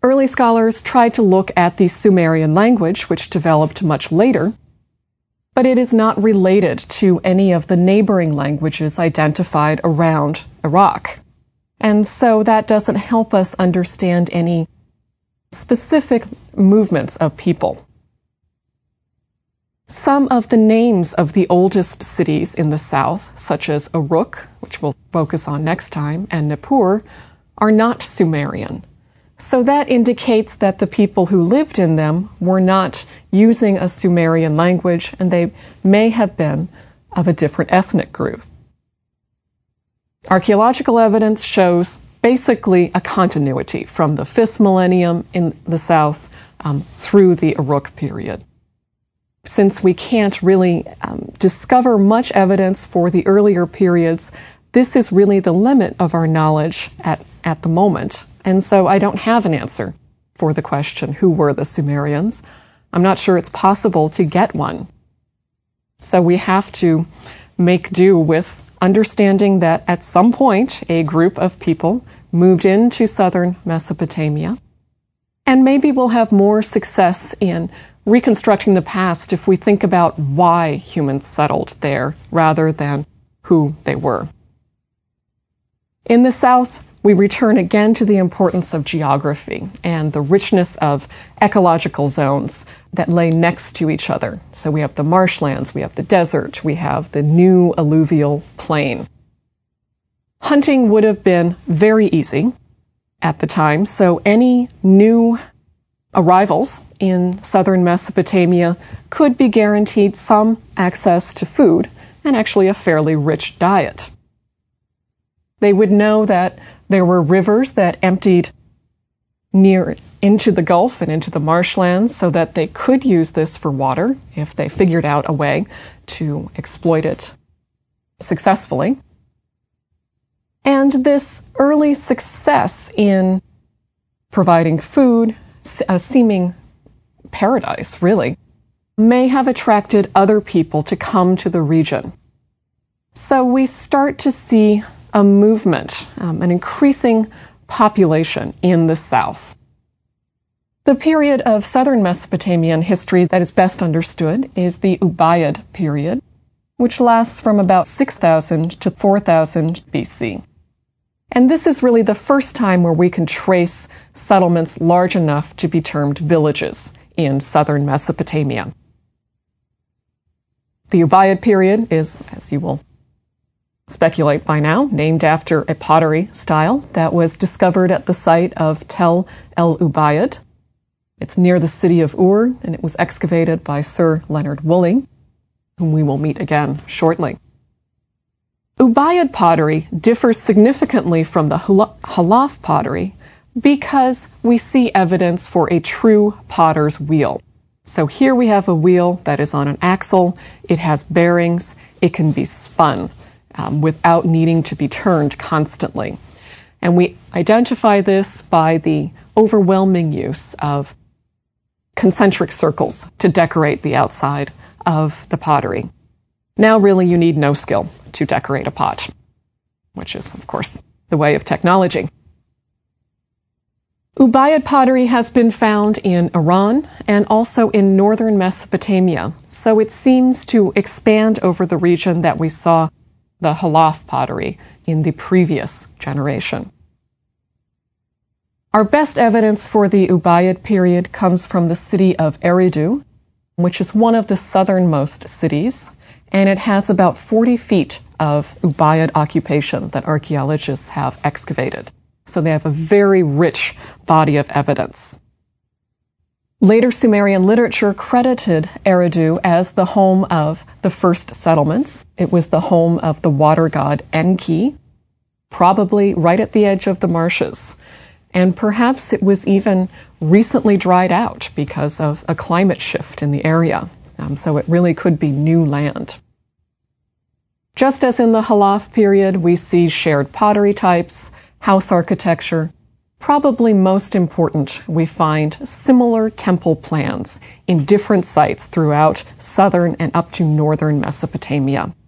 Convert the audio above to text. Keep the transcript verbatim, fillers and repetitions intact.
Early scholars tried to look at the Sumerian language, which developed much later, but it is not related to any of the neighboring languages identified around Iraq. And so that doesn't help us understand any specific movements of people. Some of the names of the oldest cities in the south, such as Uruk, which we'll focus on next time, and Nippur, are not Sumerian. So that indicates that the people who lived in them were not using a Sumerian language, and they may have been of a different ethnic group. Archaeological evidence shows basically a continuity from the fifth millennium in the south um, through the Uruk period. Since we can't really um, discover much evidence for the earlier periods, this is really the limit of our knowledge at, at the moment. And so I don't have an answer for the question, who were the Sumerians? I'm not sure it's possible to get one. So we have to make do with understanding that at some point a group of people moved into southern Mesopotamia. And maybe we'll have more success in reconstructing the past if we think about why humans settled there rather than who they were. In the south, we return again to the importance of geography and the richness of ecological zones that lay next to each other. So we have the marshlands, we have the desert, we have the new alluvial plain. Hunting would have been very easy at the time, so any new arrivals in southern Mesopotamia could be guaranteed some access to food and actually a fairly rich diet. They would know that there were rivers that emptied near into the Gulf and into the marshlands so that they could use this for water if they figured out a way to exploit it successfully. And this early success in providing food, a seeming paradise really, may have attracted other people to come to the region. So we start to see a movement, um, an increasing population in the south. The period of southern Mesopotamian history that is best understood is the Ubayyad period, which lasts from about six thousand to four thousand B C. And this is really the first time where we can trace settlements large enough to be termed villages in southern Mesopotamia. The Ubayyad period is, as you will speculate by now, named after a pottery style that was discovered at the site of Tel el Ubayyad. It's near the city of Ur, and it was excavated by Sir Leonard Woolley, whom we will meet again shortly. Ubayyad pottery differs significantly from the Halaf pottery because we see evidence for a true potter's wheel. So here we have a wheel that is on an axle, it has bearings, it can be spun um, without needing to be turned constantly. And we identify this by the overwhelming use of concentric circles to decorate the outside of the pottery. Now really you need no skill to decorate a pot, which is, of course, the way of technology. Ubayyad pottery has been found in Iran and also in northern Mesopotamia, so it seems to expand over the region that we saw the Halaf pottery in the previous generation. Our best evidence for the Ubayyad period comes from the city of Eridu, which is one of the southernmost cities, and it has about forty feet of Ubayyad occupation that archaeologists have excavated. So they have a very rich body of evidence. Later Sumerian literature credited Eridu as the home of the first settlements. It was the home of the water god Enki, probably right at the edge of the marshes. And perhaps it was even recently dried out because of a climate shift in the area. Um, so it really could be new land. Just as in the Halaf period, we see shared pottery types, house architecture. Probably most important, we find similar temple plans in different sites throughout southern and up to northern Mesopotamia.